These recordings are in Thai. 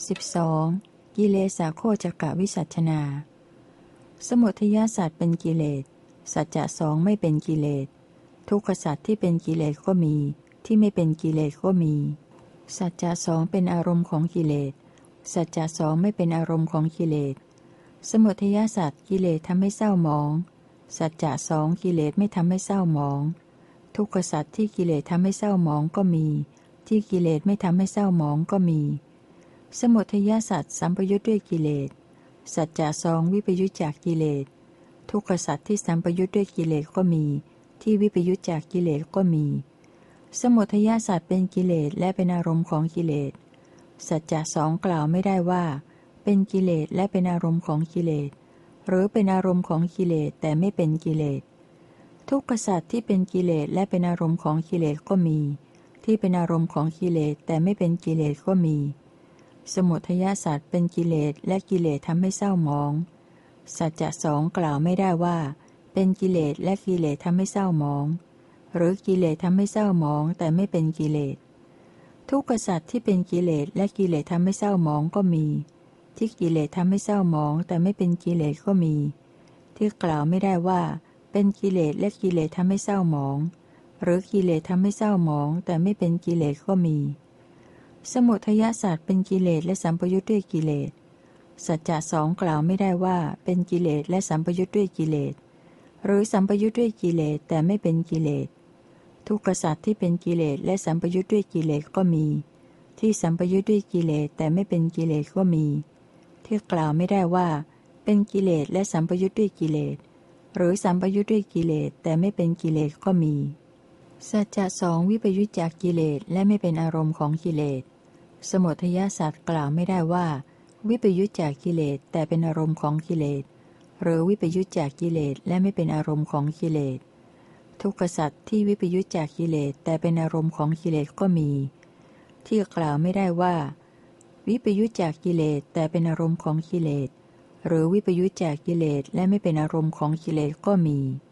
12. กิเลสโคจกวิสัชนา สมุทัยสัตว์เป็นกิเลสสัจจะสองไม่เป็นกิเลสทุกขสัตว์ที่เป็นกิเลสก็มีที่ไม่เป็นกิเลสก็มีสัจจะสองเป็นอารมณ์ของกิเลสสัจจะสองไม่เป็นอารมณ์ของกิเลสสมุทัยสัตว์กิเลสทำให้เศร้าหมองสัจจะสองกิเลสไม่ทำให้เศร้าหมองทุกขสัตว์ที่กิเลสทำให้เศร้าหมองก็มีที่กิเลสไม่ทำให้เศร้าหมองก็มีสมุทัยสัตว์สัมปยุทธ์ด้วยกิเลสสัจจะสองวิปยุทธจากกิเลสทุกขสัตว์ที่สัมปยุทธ์ด้วยกิเลสก็มีที่วิปยุทธจากกิเลสก็มีสมุทัยสัตว์เป็นกิเลสและเป็นอารมณ์ของกิเลสสัจจะสองกล่าวไม่ได้ว่าเป็นกิเลสและเป็นอารมณ์ของกิเลสหรือเป็นอารมณ์ของกิเลสแต่ไม่เป็นกิเลสทุกขสัตว์ที่เป็นกิเลสและเป็นอารมณ์ของกิเลสก็มีที่เป็นอารมณ์ของกิเลสแต่ไม่เป็นกิเลสก็มีสมุทัยสัตว์เป็นกิเลสและกิเลสทำให้เศร้าหมองสัจจะสองกล่าวไม่ได้ว่าเป็นกิเลสและกิเลสทำให้เศร้าหมองหรือกิเลสทำให้เศร้าหมองแต่ไม่เป็นกิเลสทุกขสัตว์ที่เป็นกิเลสและกิเลสทำให้เศร้าหมองก็มีที่กิเลสทำให้เศร้าหมองแต่ไม่เป็นกิเลสก็มีที่กล่าวไม่ได้ว่าเป็นกิเลสและกิเลสทำให้เศร้าหมองหรือกิเลสทำให้เศร้าหมองแต่ไม่เป็นกิเลสก็มีสมุทัยสัตว์เป็นกิเลสและสัมปยุทธ์ด้วยกิเลสสัจจะสองกล่าวไม่ได้ว่าเป็นกิเลสและสัมปยุทธ์ด้วยกิเลสหรือสัมปยุทธ์ด้วยกิเลสแต่ไม่เป็นกิเลสทุกขสัตว์ที่เป็นกิเลสและสัมปยุทธ์ด้วยกิเลสก็มีที่สัมปยุทธ์ด้วยกิเลสแต่ไม่เป็นกิเลสก็มีที่กล่าวไม่ได้ว่าเป็นกิเลสและสัมปยุทธ์ด้วยกิเลสหรือสัมปยุทธ์ด้วยกิเลสแต่ไม่เป็นกิเลสก็มีสัจจะสองวิปยุทธจากกิเลสและไม่เป็นอารมณ์ของกิเลสสมุทัยสัตว์กล่าวไม่ได้ว่าวิปยุทธจากกิเลสแต่เป็นอารมณ์ของกิเลสหรือวิปยุทธจากกิเลสและไม่เป็นอารมณ์ของกิเลสทุกขสัตว์ที่วิปยุทธจากกิเลสแต่เป็นอารมณ์ของกิเลสก็มีที่กล่าวไม่ได้ว่าวิปยุทธจากกิเลสแต่เป็นอารมณ์ของกิเลสหรือวิปยุทธจากกิเลสและไม่เป็นอารมณ์ของกิเลสก็มี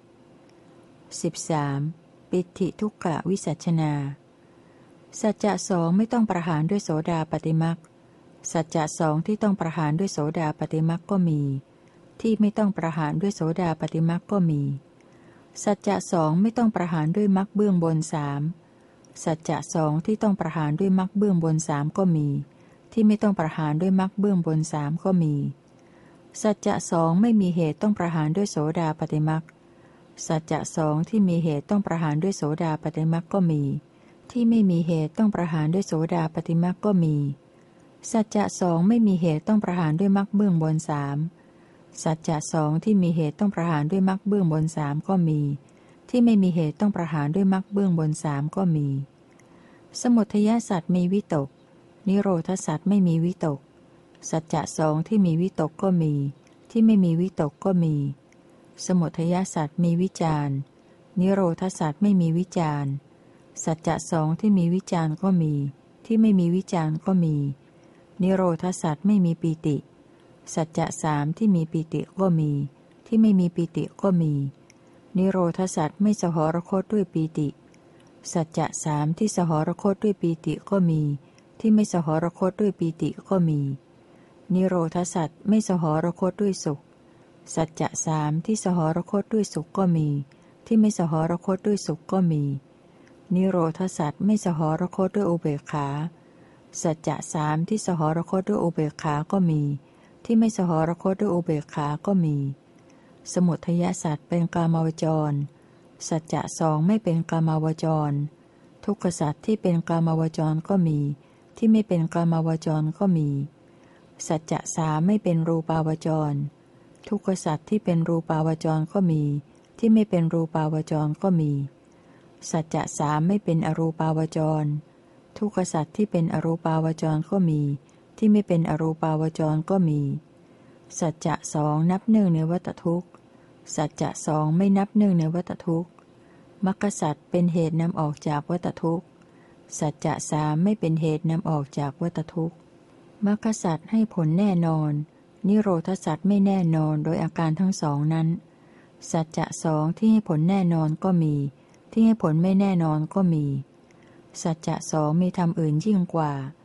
13. ปิฏฐิทุกขวิสัชนาสัจจะสองไม่ต้องประหารด้วยโสดาปัตติมรรคสัจจะสองที่ต้องประหารด้วยโสดาปัตติมรรคก็มีที่ไม่ต้องประหารด้วยโสดาปัตติมรรคก็มีสัจจะสองไม่ต้องประหารด้วยมรรคเบื้องบนสามสัจจะสองที่ต้องประหารด้วยมรรคเบื้องบนสามก็มีที่ไม่ต้องประหารด้วยมรรคเบื้องบนสามก็มีสัจจะสองไม่มีเหตุต้องประหารด้วยโสดาปัตติมรรคสัจจะสองที่มีเหตุต้องประหารด้วยโสดาปัตติมรรคก็มีที่ไม่มีเหตุต้องประหารด้วยโสดาปัตติมรรคก็มีสัจจะสองไม่มีเหตุต้องประหารด้วยมรรคเบื้องบนสามสัจจะสองที่มีเหตุต้องประหารด้วยมรรคเบื้องบนสามก็มีที่ไม่มีเหตุต้องประหารด้วยมรรคเบื้องบนสามก็มีสมุทัยสัตว์มีวิตกนิโรธสัตว์ไม่มีวิตกสัจจะสองที่มีวิตกก็มีที่ไม่มีวิตกก็มีสมุทัยสัตว์มีวิจารนิโรธสัตว์ไม่มีวิจารสัจจะสองที่มีวิจารก็มีที่ไม่มีวิจารก็มีนิโรธสัตว์ไม่มีปีติสัจจะสามที่มีปีติก็มีที่ไม่มีปีติก็มีนิโรธสัตว์ไม่สหรคตด้วยปีติสัจจะสามที่สหรคตด้วยปีติก็มีที่ไม่สหรคตด้วยปีติก็มีนิโรธสัตว์ไม่สหรคตด้วยสุขสัจจะสามที่สหรคตด้วยสุขก็มีที่ไม่สหรคตด้วยสุขก็มีนิโรธสัตว์ไม่สหรคตด้วยอุเบกขาสัจจะสามที่สหรคตด้วยอุเบกขาก็มีที่ไม่สหรคตด้วยอุเบกขาก็มีสมุทัยสัตว์เป็นกามวจรสัจจะสองไม่เป็นกามวจรทุกขสัตว์ที่เป็นกามวจรก็มีที่ไม่เป็นกามวจรก็มีสัจจะสามไม่เป็นรูปาวจรทุกขสัตว์ที่เป็นรูปาวจรก็มีที่ไม่เป็นรูปาวจรก็มีสัจจะสามไม่เป็นอรูปาวจรทุกขสัตว์ที่เป็นอรูปาวจรก็มีที่ไม่เป็นอรูปาวจรก็มีสัจจะสองนับหนึ่งในวัฏทุกข์สัจจะสองไม่นับหนึ่งในวัฏทุกข์มรรคสัตว์เป็นเหตุนำออกจากวัฏทุกข์สัจจะสามไม่เป็นเหตุนำออกจากวัฏทุกข์มรรคสัตว์ให้ผลแน่นอนนิโรธสัตว์ไม่แน่นอนโดยอาการทั้งสองนั้นสัจจะสองที่ให้ผลแน่นอนก็มีที่ให้ผลไม่แน่นอนก็มีสัจจะสองมีธรรมอื่นยิ่งกว่า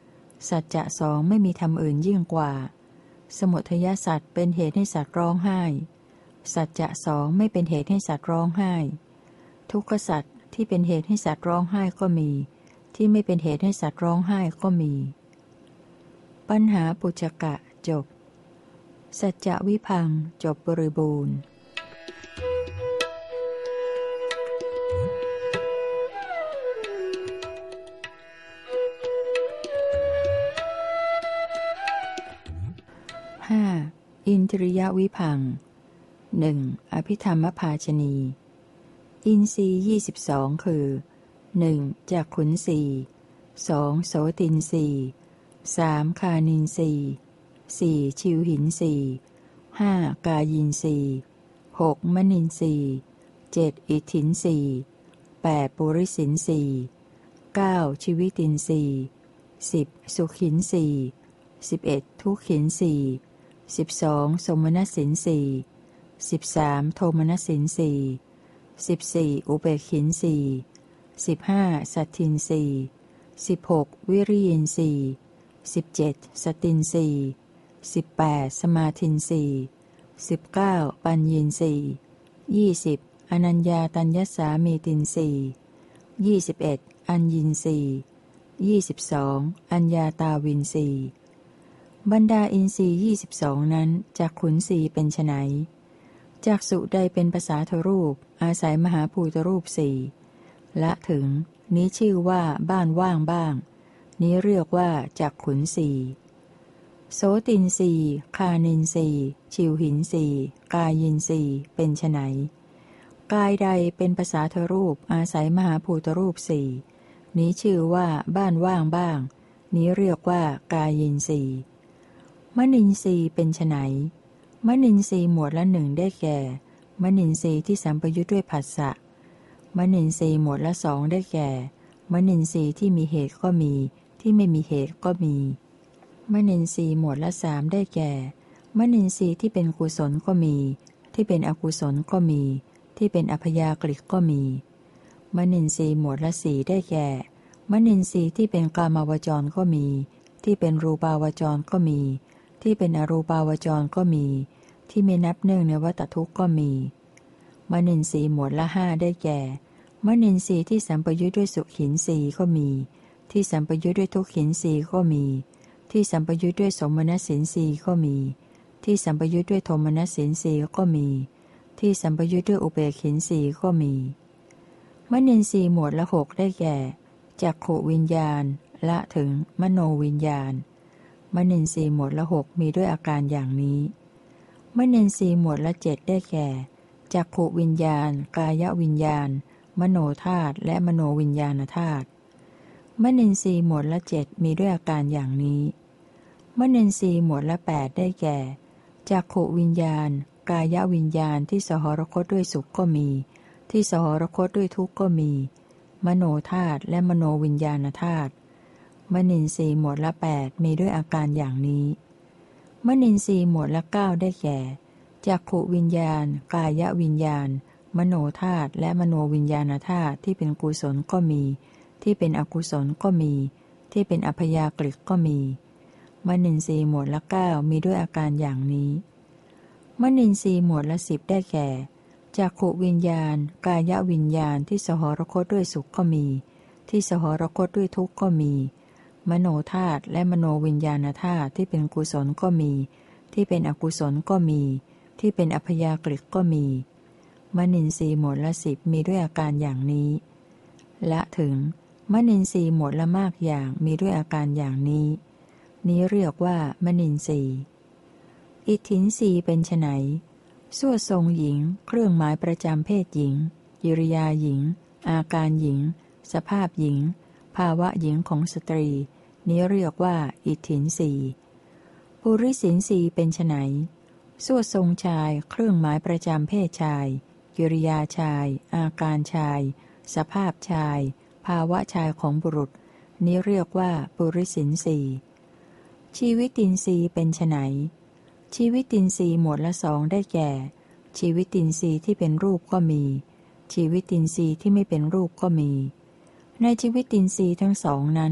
สัจจะสองไม่มีธรรมอื่นยิ่งกว่าสมุทัยสัตว์เป็นเหตุให้สัตว์ร้องไห้สัจจะสองไม่เป็นเหตุให้สัตว์ร้องไห้ทุกขสัตว์ที่เป็นเหตุให้สัตว์ร้องไห้ก็มีที่ไม่เป็นเหตุให้สัตว์ร้องไห้ก็มีปัญหาปุจจกะจบสัจจะวิพังจบบริบูรณ์อินทริยวิพัง1. อภิธรรมภาชนีอินทรีย์22คือ 1. จักขุนสี 2. โสตินสี 3. คานินสี 4. ชิวหินสี 5. กายินสี 6. มนินสี 7. อิทธินสี 8. ปุริสินสี 9. ชีวิตินสี 10. สุขินสี 11. ทุกขินสี12. สมณสินสี13. โทมนสินสี14. อุเบกขินสี15. สัตทินสี16. วิริยินสี17. สตินสี18. สมาธินสี19. ปัญญินสี20. อนัญญาตัญญสามีตินสี21. อัญญินสี22. อัญญาตาวินสีบรรดาอินทรีย์22นั้นจักขุนสีเป็นไฉนจักษุใดเป็นภาษาทรูปอาศัยมหาภูตรูปสี่ละถึงนี้ชื่อว่าบ้านว่างบ้างนี้เรียกว่าจักขุนสีโสตินสีคานินสีชิวหินสีกายินสีเป็นไฉนกายใดเป็นภาษาทรูปอาศัยมหาภูตรูปสี่นี้ชื่อว่าบ้านว่างบ้างนี้เรียกว่ากายินสีมนินทรีย์เป็นไฉนมนินทรีย์หมวดละหนึ่งได้แก่มนินทรีย์ที่สัมปยุทธ์ด้วยผัสสะมนินทรีย์หมวดละสองได้แก่มนินทรีย์ที่มีเหตุก็มีที่ไม่มีเหตุก็มีมนินทรีย์หมวดละสามได้แก่มนินทรีย์ที่เป็นกุศลก็มีที่เป็นอกุศลก็มีที่เป็นอัพยากฤิก็มีมนินทรีย์หมวดละสี่ได้แก่มนินทรีย์ที่เป็นกามาวจรก็มีที่เป็นรูปาวจรก็มีที่เป็นอรูปาวจรก็มีที่ไม่นับเนื่องในวัฏทุกข์ก็มีมนินทรีย์หมวดละห้าได้แก่มนินทรีย์ที่สัมปยุทธ์ด้วยสุขินสีก็มีที่สัมปยุทธ์ด้วยทุกขินสีก็มีที่สัมปยุทธ์ด้วยสมณสินสีก็มีที่สัมปยุทธ์ด้วยโทมนสินสีก็มีที่สัมปยุทธ์ด้วยอุเบกขินสีก็มีมนินทรีย์หมวดละหกได้แก่จักขุวิญญาณละถึงมโนวิญญาณมนินทรีย์หมวดละหกมีด้วยอาการอย่างนี้มนินทรีย์หมวดละเจ็ดได้แก่จักขุวิญญาณกายวิญญาณมโนธาตุและมโนวิญญาณธาตุมนินทรีย์หมวดละเจ็ดมีด้วยอาการอย่างนี้มนินทรีย์หมวดละแปดได้แก่จักขุวิญญาณกายวิญญาณที่สหรคตด้วยสุขก็มีที่สหรคตด้วยทุกข์ก็มีมโนธาตุและมโนวิญญาณธาตุมนินทรีย์หมวดละแปดมีด้วยอาการอย่างนี้มนินทรีย์หมวดละเก้าได้แก่จักขุวิญญาณกายวิญญาณมโนธาตุและมโนวิญญาณธาตุที่เป็นกุศลก็มีที่เป็นอกุศลก็มีที่เป็นอัพยากฤิก็มีมนินทรีย์หมวดละเก้ามีด้วยอาการอย่างนี้มนินทรีย์หมวดละ10ได้แก่จักขุวิญญาณกายวิญญาณที่สหรคตด้วยสุขก็มีที่สหรคตด้วยทุกข์ก็มีมโนธาตุและมโนวิญญาณธาตุที่เป็นกุศลก็มีที่เป็นอกุศลก็มีที่เป็นอัพยากฤิก็มีมนินทรีย์หมวดละ10มีด้วยอาการอย่างนี้ละถึงมนินทรีย์หมวดละมากอย่างมีด้วยอาการอย่างนี้นี้เรียกว่ามนินทรีย์อิทธินทรีย์เป็นไฉนส่วทรงหญิงเครื่องหมายประจำเพศหญิงกิริยาหญิงอาการหญิงสภาพหญิงภาวะหญิงของสตรีนี้เรียกว่าอิทธินทรีย์ปุริสินทรีย์เป็นไฉนส่วทรงชายเครื่องหมายประจำเพศชายกิริยาชายอาการชายสภาพชายภาวะชายของบุรุษนี้เรียกว่าปุริสินทรีย์ชีวิตินทรีย์เป็นไฉนชีวิตินทรีย์หมวดละสองได้แก่ชีวิตินทรีย์ที่เป็นรูปก็มีชีวิตินทรีย์ที่ไม่เป็นรูปก็มีในชีวิตินทรีย์ทั้งสองนั้น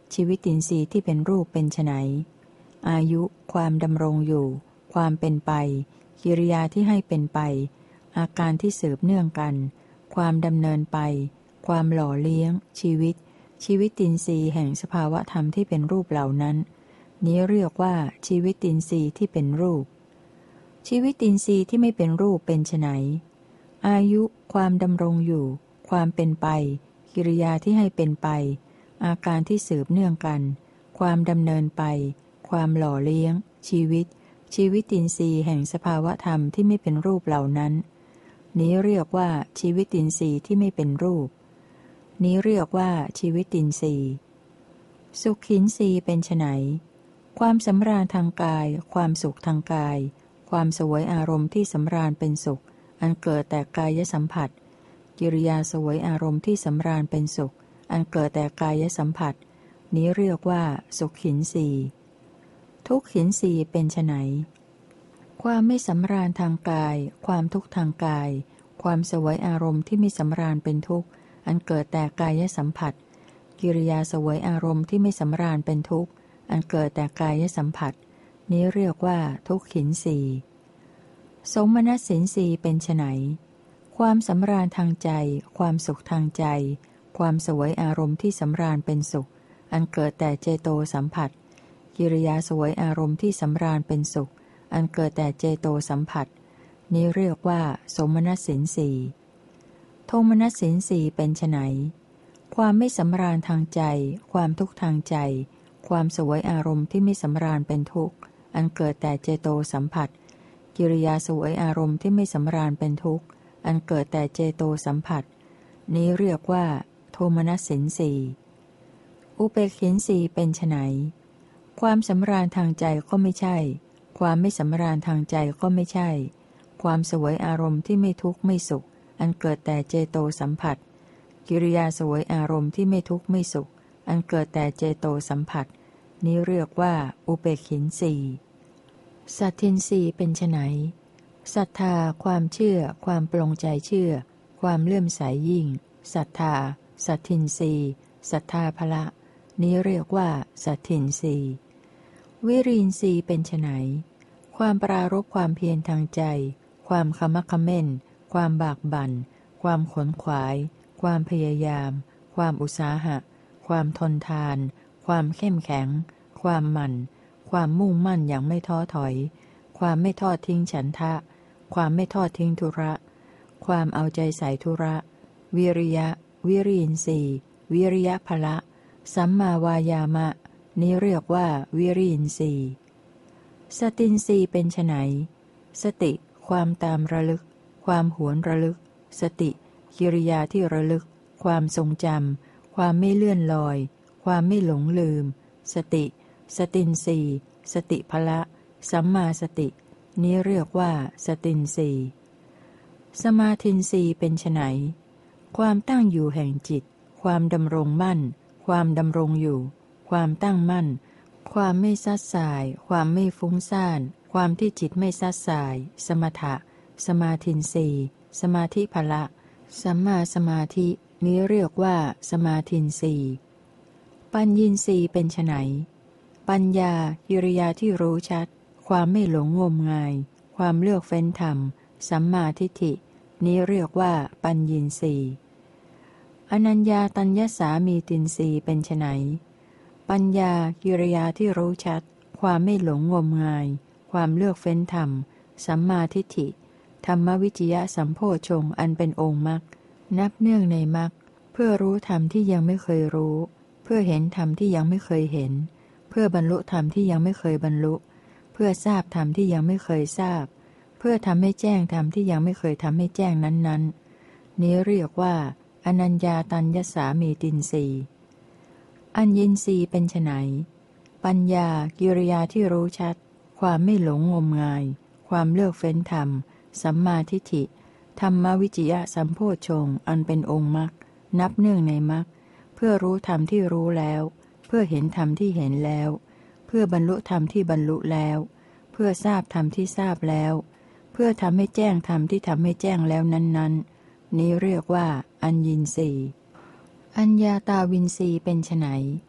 ชีวิตินทรีย์ที่เป็นรูปเป็นไฉนอายุความดำรงอยู่ความเป็นไปกิริยาที่ให้เป็นไปอาการที่สืบเนื่องกันความดำเนินไปความหล่อเลี้ยงชีวิตินทรีย์แห่งสภาวะธรรมที่เป็นรูปเหล่านั้นนี้เรียกว่าชีวิตินทรีย์ที่เป็นรูปชีวิตินทรีย์ที่ไม่เป็นรูปเป็นไฉนอายุความดำรงอยู่ความเป็นไปกิริยาที่ให้เป็นไปอาการที่สืบเนื่องกันความดำเนินไปความหล่อเลี้ยงชีวิตินทรีย์แห่งสภาวะธรรมที่ไม่เป็นรูปเหล่านั้นนี้เรียกว่าชีวิตินทรีย์ที่ไม่เป็นรูปนี้เรียกว่าชีวิตินทรีย์สุขินทรีย์เป็นไฉนความสำราญทางกายความสุขทางกายความเสวยอารมณ์ที่สำราญเป็นสุขอันเกิดแต่กายสัมผัสกิริยาเสวยอารมณ์ที่สำราญเป็นสุขอันเกิดแต่กายสัมผัสนี้เรียกว่าสุขินทรีย์ทุกขินทรีย์เป็นไฉนความไม่สำราญทางกายความทุกข์ทางกายความเสวยอารมณ์ที่ไม่สำราญเป็นทุกข์อันเกิดแต่กายสัมผัสกิริยาเสวยอารมณ์ที่ไม่สำราญเป็นทุกข์อันเกิดแต่กายสัมผัสนี้เรียกว่าทุกขินทรีย์โสมนัสสินทรีย์เป็นไฉนความสำราญทางใจความสุขทางใจความเสวยอารมณ์ที่สำราญเป็นสุขอันเกิดแต่เจโตสัมผัสกิริยาเสวยอารมณ์ที่สำราญเป็นสุขอันเกิดแต่เจโตสัมผัสนี้เรียกว่าโสมนัสสินทรีย์โทมนัสสินทรีย์เป็นไฉนความไม่สำราญทางใจความทุกข์ทางใจความเสวยอารมณ์ที่ไม่สำราญเป็นทุกข์อันเกิดแต่เจโตสัมผัสกิริยาเสวยอารมณ์ที่ไม่สำราญเป็นทุกข์อันเกิดแต่เจโตสัมผัสนี้เรียกว่าโทมนัสสินทรีย์อุเบกขินทรีย์เป็นไฉนความสำราญทางใจก็ไม่ใช่ความไม่สำราญทางใจก็ไม่ใช่ความเสวยอารมณ์ที่ไม่ทุกข์ไม่สุขอันเกิดแต่เจโตสัมผัสกิริยาเสวยอารมณ์ที่ไม่ทุกข์ไม่สุขอันเกิดแต่เจโตสัมผัสนี้เรียกว่าอุเบกขินทรีย์สัทธินทรีย์เป็นไฉนศรัทธาความเชื่อความปลงใจเชื่อความเลื่อมใสยิ่งศรัทธาสัทธินทรีย์ศรัทธาภละนี้เรียกว่าสัทธินทรีย์วิริยินทรีย์เป็นไฉนความปรารภความเพียรทางใจความขมักเขม้นความบากบั่นความขนขวายความพยายามความอุตสาหะความทนทานความเข้มแข็งความหมั่นความมุ่งมั่นอย่างไม่ท้อถอยความไม่ทอดทิ้งฉันทะความไม่ทอดทิ้งธุระความเอาใจใส่ธุระวิริยะวิริยินทรีย์วิริยะภละสัมมาวายามะนี้เรียกว่าวิริยินทรีย์สตินทรีย์เป็นไฉนสติความตามระลึกความหวนระลึกสติกิริยาที่ระลึกความทรงจำความไม่เลื่อนลอยความไม่หลงลืมสติสตินทรีย์สติภละสัมมาสตินี้เรียกว่าสตินทรีย์สมาธินทรีย์เป็นไฉนความตั้งอยู่แห่งจิตความดำรงมั่นความดำรงอยู่ความตั้งมั่นความไม่ซัดสายความไม่ฟุ้งซ่านความที่จิตไม่ซัดสายสมถะสมาธินทรีย์สมาธิภละสัมมาสมาธินี้เรียกว่าสมาธินทรีย์ปัญญินทรีย์เป็นไฉนปัญญากิริยาที่รู้ชัดความไม่หลงงมงายความเลือกเฟ้นธรรมสัมมาทิฏฐินี้เรียกว่าปัญญินทรีย์อนัญญาตัญญสามีตินทรีย์เป็นไฉนปัญญากิริยาที่รู้ชัดความไม่หลงงมงายความเลือกเฟ้นธรรมสัมมาทิฏฐิธรรมวิจยะสัมโพชฌงค์อันเป็นองค์มรรคนับเนื่องในมรรคเพื่อรู้ธรรมที่ยังไม่เคยรู้เพื่อเห็นธรรมที่ยังไม่เคยเห็นเพื่อบรรลุธรรมที่ยังไม่เคยบรรลุเพื่อทราบธรรมที่ยังไม่เคยทราบเพื่อทำให้แจ้งธรรมที่ยังไม่เคยทำให้แจ้งนั้นๆนี้เรียกว่าอนัญญาตัญญสามีตินทรีย์อัญญินทรีย์เป็นไฉนปัญญากิริยาที่รู้ชัดความไม่หลงงมงายความเลือกเฟ้นธรรมสัมมาทิฏฐิธรรมวิจยะสัมโพชฌงค์อันเป็นองค์มรรคนับเนื่องในมรรคเพื่อรู้ธรรมที่รู้แล้วเพื่อเห็นธรรมที่เห็นแล้วเพื่อบรรลุธรรมที่บรรลุแล้วเพื่อทราบธรรมที่ทราบแล้วเพื่อทำให้แจ้งธรรมที่ทำให้แจ้งแล้วนั้นๆนี้เรียกว่าอัญญินทรีย์อัญญาตาวินทรีย์เป็นไฉน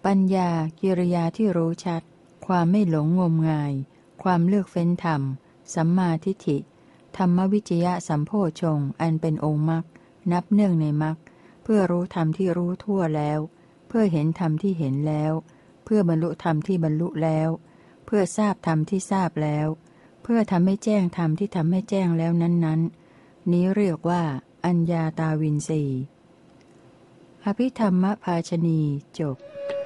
ปัญญากิริยาที่รู้ชัดความไม่หลงงมงายความเลือกเฟ้นธรรมสัมมาทิฏฐิธรรมวิจยะสัมโพชงค์อันเป็นองค์มรรคนับเนื่องในมรรคเพื่อรู้ธรรมที่รู้ทั่วแล้วเพื่อเห็นธรรมที่เห็นแล้วเพื่อบรรลุธรรมที่บรรลุแล้วเพื่อทราบธรรมที่ทราบแล้วเพื่อทำให้แจ้งธรรมที่ทำให้แจ้งแล้วนั้นๆนี้เรียกว่าอัญญาตาวินสีอภิธรรมภาชนีจบ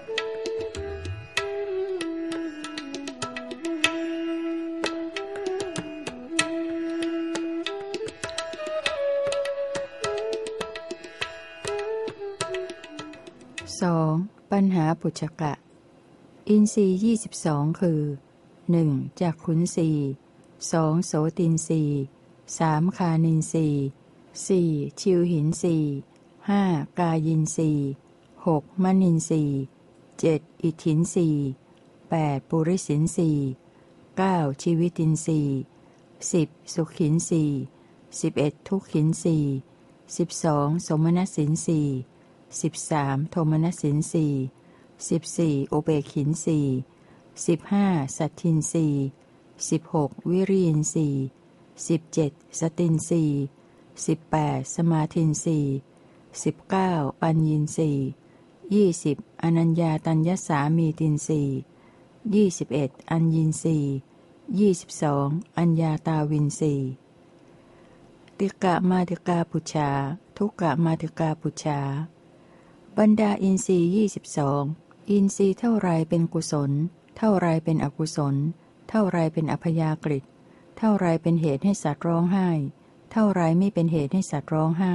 2. ปัญหาปุจฉกะอินทรีย์22คือ 1. จักขุนสี2. โสตินสี3. คานินสี4. ชิวหินสี5. กายินสี6. มนินสี7. อิทธินสี8. ปุริสินสี9. ชีวิตินสี10. สุขินสี11. ทุกขินสี12. สมนัสสินสี13. โทมนัสสินสี14. อุเบกขินสี15. สัตทินสี16. วิริยินสี17. สตินสี18. สมาธินสี19. ปัญญินสี20. อนัญญาตัญญสามีตินสี21. อัญญินสี22. อัญญาตาวินสีติกะมาติกาปุจฉาทุกกะมาติกาปุจฉาบรรดาอินทรีย์22อินทรีย์เท่าไรเป็นกุศลเท่าไรเป็นอกุศลเท่าไรเป็นอัพยากฤิเท่าไรเป็นเหตุให้สัตว์ร้องไห้เท่าไรไม่เป็นเหตุให้สัตว์ร้องไห้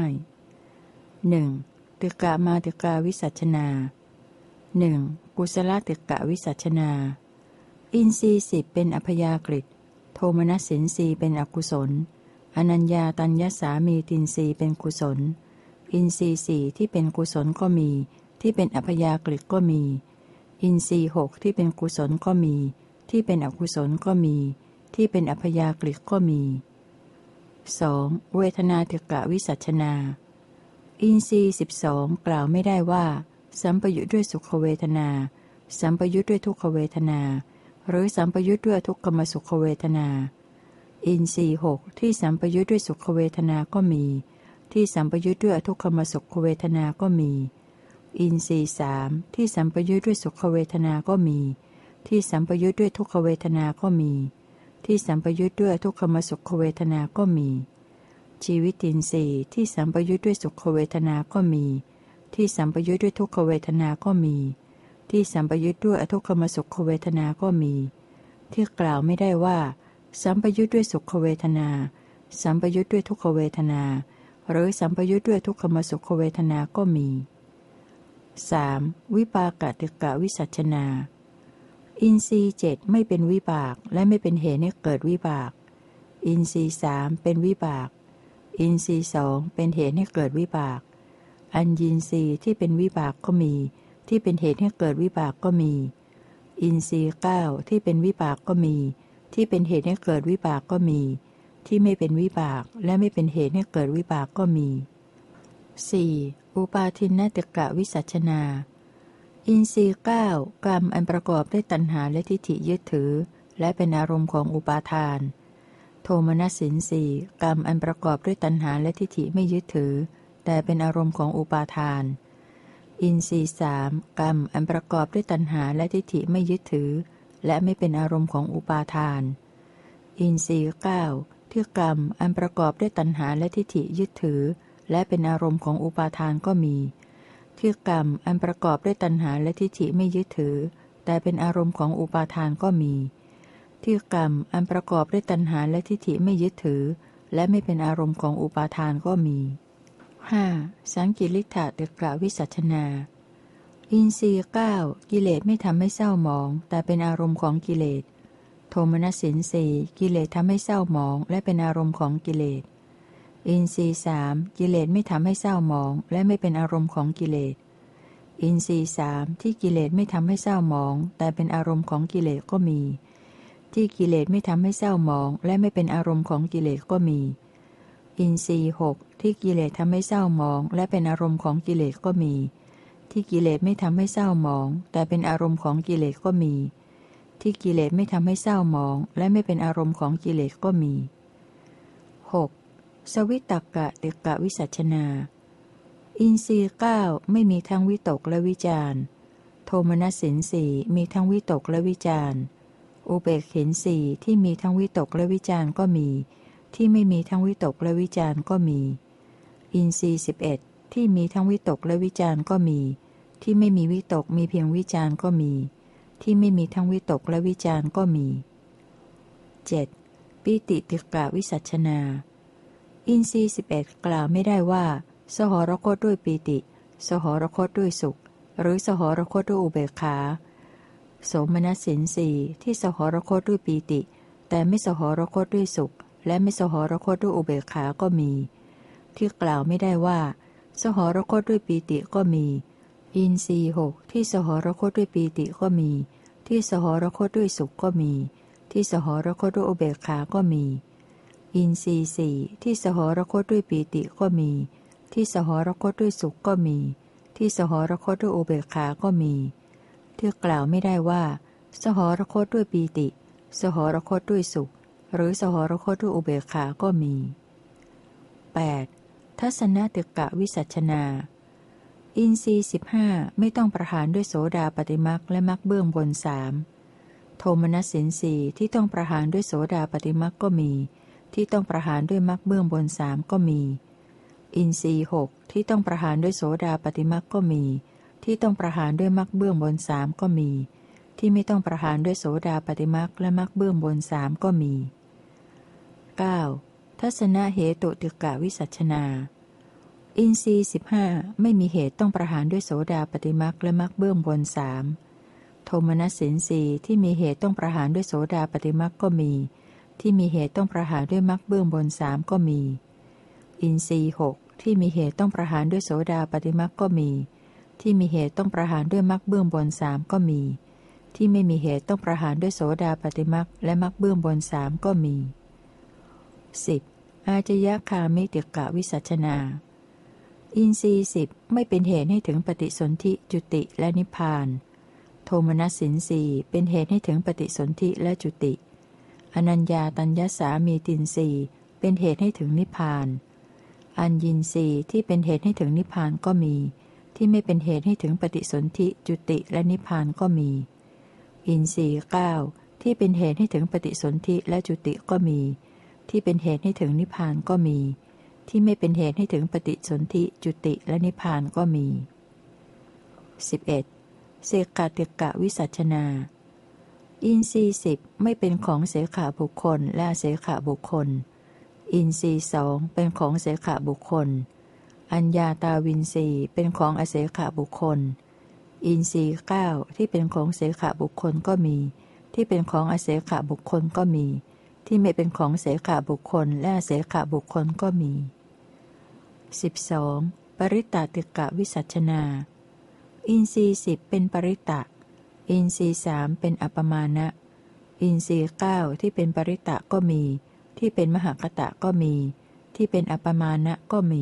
1. ติกะมาติกาวิสัชนา 1. กุศลติกะวิสัชนาอินทรีย์10เป็นอัพยากฤิโทมนัสสินทรีย์เป็นอกุศลอนัญญาตัญญสามีตินทรีย์เป็นกุศลอินทรีย์4ที่เป็นกุศลก็มีที่เป็นอัพยากฤิก็มีอินทรีย์6ที่เป็นกุศลก็มีที่เป็นอกุศลก็มีที่เป็นอัพยากฤิก็มี 2. เวทนาติกะวิสัชนาอินทรีย์12กล่าวไม่ได้ว่าสัมปยุทธ์ด้วยสุขเวทนาสัมปยุทธ์ด้วยทุกขเวทนาหรือสัมปยุทธ์ด้วยทุกขมสุขเวทนาอินทรีย์6ที่สัมปยุทธ์ด้วยสุขเวทนาก็มีที่สัมปยุทธ์ด้วยทุกขมสุขเวทนาก็มีอินทรีย์3ที่สัมปยุทธ์ด้วยสุขเวทนาก็มีที่สัมปยุทธ์ด้วยทุกขเวทนาก็มีที่สัมปยุทธ์ด้วยทุกขมสุขเวทนาก็มีชีวิตินทรีย์ที่สัมปยุทธ์ด้วยสุขเวทนาก็มีที่สัมปยุทธ์ด้วยทุกขเวทนาก็มีที่สัมปยุทธ์ด้วยอทุกขมสุขเวทนาก็มีที่กล่าวไม่ได้ว่าสัมปยุทธ์ด้วยสุขเวทนาสัมปยุทธ์ด้วยทุกขเวทนาหรือสัมปยุทธ์ด้วยทุกขมสุขเวทนาก็มี 3. วิปากติกะวิสัชนาอินทรีย์7ไม่เป็นวิบากและไม่เป็นเหตุให้เกิดวิบากอินทรีย์3เป็นวิบากอินทรีย์2เป็นเหตุให้เกิดวิบากอัญญินทรีย์ที่เป็นวิบากก็มีที่เป็นเหตุให้เกิดวิบากก็มีอินทรีย์9ที่เป็นวิบากก็มีที่เป็นเหตุให้เกิดวิบากก็มีที่ไม่เป็นวิบากและไม่เป็นเหตุให้เกิดวิบากก็มี 4. อุปาทินนติกะวิสัชนาอินทรีย์9กรรมอันประกอบด้วยตัณหาและทิฏฐิยึดถือและเป็นอารมณ์ของอุปาทานโทมนัสสินสีกรรมอันประกอบด้วยตัณหาและทิฏฐิไม่ยึดถือแต่เป็นอารมณ์ของอุปาทานอินทรีย์3กรรมอันประกอบด้วยตัณหาและทิฏฐิไม่ยึดถือและไม่เป็นอารมณ์ของอุปาทานอินทรีย์9ที่กรรมอันประกอบด้วยตัณหาและทิฏฐิยึดถือและเป็นอารมณ์ของอุปาทานก็มีที่กรรมอันประกอบด้วยตัณหาและทิฏฐิไม่ยึดถือแต่เป็นอารมณ์ของอุปาทานก็มีที่กรรมอันประกอบด้วยตัณหาและทิฏฐิไม่ยึดถือและไม่เป็นอารมณ์ของอุปาทานก็มี 5. สังกิริธาติกะวิสัชนาอินทรีย์9กิเลสไม่ทำให้เศร้าหมองแต่เป็นอารมณ์ของกิเลสโทมนัสสินสีกิเลสทำให้เศร้าหมองและเป็นอารมณ์ของกิเลสอินทรีย์3กิเลสไม่ทำให้เศร้าหมองและไม่เป็นอารมณ์ของกิเลสอินทรีย์3ที่กิเลสไม่ทำให้เศร้าหมองแต่เป็นอารมณ์ของกิเลสก็มีที่กิเลสไม่ทำให้เศร้าหมองและไม่เป็นอารมณ์ของกิเลสก็มีอินทรีย์6ที่กิเลสทำให้เศร้าหมองและเป็นอารมณ์ของกิเลสก็มีที่กิเลสไม่ทำให้เศร้าหมองแต่เป็นอารมณ์ของกิเลสก็มี ที่กิเลสไม่ทำให้เศร้าหมองและไม่เป็นอารมณ์ของกิเลสก็มี 6. สวิตักกะติกะวิสัชนา อินทรีย์9ไม่มีทั้งวิตกและวิจารณ์โทมนัสสินสี่มีทั้งวิตกและวิจารณ์อุเบกขินสี่ที่มีทั้งวิตกและวิจารณ์ก็มี ที่ไม่มีทั้งวิตกและวิจารณ์ก็มี อินทรีย์11ที่มีทั้งวิตกและวิจารณ์ก็มี ที่ไม่มีวิตกมีเพียงวิจารณ์ก็มี ที่ไม่มีทั้งวิตกและวิจารณ์ก็มี 7. ปิติติกะวิสัชนา อินทรีย์11กล่าวไม่ได้ว่าสหรคตด้วยปีติสหรคตด้วยสุขหรือสหรคตด้วยอุเบกขาโสมนัสสินสี่ที่สหรคตด้วยปีติแต่ไม่สหรคตด้วยสุขและไม่สหรคตด้วยอุเบกขาก็มี ที่กล่าวไม่ได้ว่าสหรคตด้วยปีติก็มี อินทรีย์6ที่สหรคตด้วยปีติก็มี ที่สหรคตด้วยสุขก็มี ที่สหรคตด้วยอุเบกขาก็มี อินทรีย์สี่ที่สหรคตด้วยปีติก็มี ที่สหรคตด้วยสุขก็มี ที่สหรคตด้วยอุเบกขาก็มี ที่กล่าวไม่ได้ว่าสหรคตด้วยปีติสหรคตด้วยสุขหรือสหรคตด้วยอุเบกขาก็มี 8. ทัศนติกะวิสัชนา อินทรีย์15ไม่ต้องประหารด้วยโสดาปฏิมักและมักเบื้องบนสามโทมนัสสินสี่ที่ต้องประหารด้วยโสดาปฏิมักก็มี ที่ต้องประหารด้วยมักเบื้องบนสามก็มี อินทรีย์6ที่ต้องประหารด้วยโสดาปฏิมักก็มี ที่ต้องประหารด้วยมักเบื้องบนสามก็มี ที่ไม่ต้องประหารด้วยโสดาปฏิมักและมักเบื้องบนสามก็มี 9. ทัศนะเหตุติกะวิสัชนา อินทรีย์15ไม่มีเหตุต้องประหารด้วยโสดาปฏิมักและมักเบื้องบนสามโทมนัสสินสี่ที่มีเหตุต้องประหารด้วยโสดาปฏิมักก็มี ที่มีเหตุต้องประหารด้วยมักเบื้องบนสามก็มี อินทรีย์6ที่มีเหตุต้องประหารด้วยโสดาปฏิมักก็มี ที่มีเหตุต้องประหารด้วยมักเบื้องบนสามก็มี ที่ไม่มีเหตุต้องประหารด้วยโสดาปฏิมักและมักเบื้องบนสามก็มี 10. อาจยคามิติกะวิสัชนา อินทรีย์10ไม่เป็นเหตุให้ถึงปฏิสนธิจุติและนิพพานโทมนัสสินสี่เป็นเหตุให้ถึงปฏิสนธิและจุติอนัญญาตัญญสามีตินสี่เป็นเหตุให้ถึงนิพพานอัญญินสี่ที่เป็นเหตุให้ถึงนิพพานก็มี ที่ไม่เป็นเหตุให้ถึงปฏิสนธิจุติและนิพพานก็มี อินทรีย์9ที่เป็นเหตุให้ถึงปฏิสนธิและจุติก็มี ที่เป็นเหตุให้ถึงนิพพานก็มี ที่ไม่เป็นเหตุให้ถึงปฏิสนธิจุติและนิพพานก็มี 11. เสกติกะวิสัชนา อินทรีย์10ไม่เป็นของเสขบุคคลและอเสขบุคคล อินทรีย์2เป็นของเสขบุคคล อัญญาตาวินสีเป็นของอเสขบุคคล อินทรีย์9ที่เป็นของเสขบุคคลก็มี ที่เป็นของอเสขบุคคลก็มี ที่ไม่เป็นของเสขบุคคลและอเสขบุคคลก็มี 12. ปริตตติกะวิสัชนา อินทรีย์10เป็นปริตตะอินทรีย์3เป็นอัปปมานะอินทรีย์9ที่เป็นปริตตะก็มี ที่เป็นมหคตะก็มี ที่เป็นอัปปมานะก็มี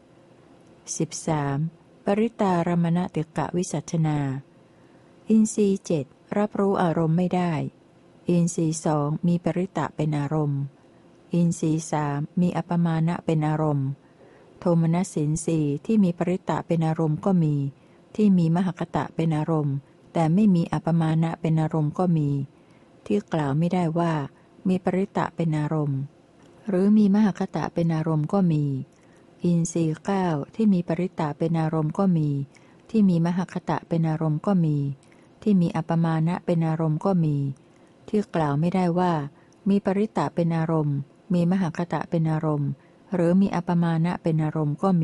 13. ปริตารมณติกะวิสัชนา อินทรีย์7รับรู้อารมณ์ไม่ได้ อินทรีย์2มีปริตตะเป็นอารมณ์ อินทรีย์3มีอัปปมานะเป็นอารมณ์โทมนัสสินสี่ที่มีปริตตะเป็นอารมณ์ก็มี ที่มีมหคตะเป็นอารมณ์แต่ไม่มีอัปปมานะเป็นอารมณ์ก็มี ที่กล่าวไม่ได้ว่ามีปริตตะเป็นอารมณ์หรือมีมหคตะเป็นอารมณ์ก็มี อินทรีย์9ที่มีปริตตะเป็นอารมณ์ก็มี ที่มีมหคตะเป็นอารมณ์ก็มี ที่มีอัปปมานะเป็นอารมณ์ก็มี ที่กล่าวไม่ได้ว่ามีปริตตะเป็นอารมณ์มีมหคตะเป็นอารมณ์หรือมีอัปปมานะเป็นอารมณ์ก็มี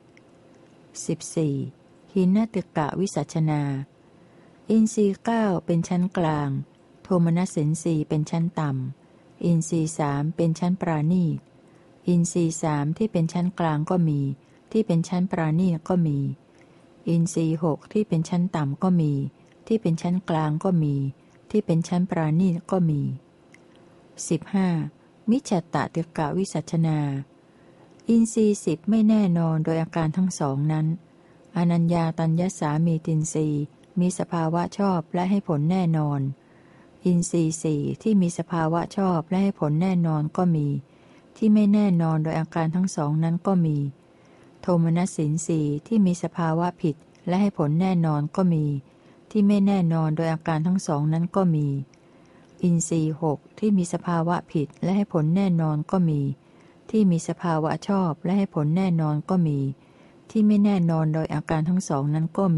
14. หินติกะวิสัชนา อินทรีย์9เป็นชั้นกลางโทมนัสสินสี่เป็นชั้นต่ำอินทรีย์3เป็นชั้นปราณีตอินทรีย์3ที่เป็นชั้นกลางก็มี ที่เป็นชั้นปราณีตก็มี อินทรีย์6ที่เป็นชั้นต่ำก็มี ที่เป็นชั้นกลางก็มี ที่เป็นชั้นปราณีตก็มี 15. มิจฉตติกะวิสัชนา อินทรีย์10ไม่แน่นอนโดยอาการทั้งสองนั้นอนัญญาตัญญสามีตินทรีย์มีสภาวะชอบและให้ผลแน่นอนอินทรีย์สี่ที่มีสภาวะชอบและให้ผลแน่นอนก็มีที่ไม่แน่นอนโดยอาการทั้งสองนั้นก็มีโทมนัสสินสี่ที่มีสภาวะผิดและให้ผลแน่นอนก็มีที่ไม่แน่นอนโดยอาการทั้งสองนั้นก็มีอินทรีย์หกที่มีสภาวะผิดและให้ผลแน่นอนก็มีที่มีสภาวะชอบและให้ผลแน่นอนก็มีที่ไม่แน่นอนโดยอาการทั้งสองนั้นก็มี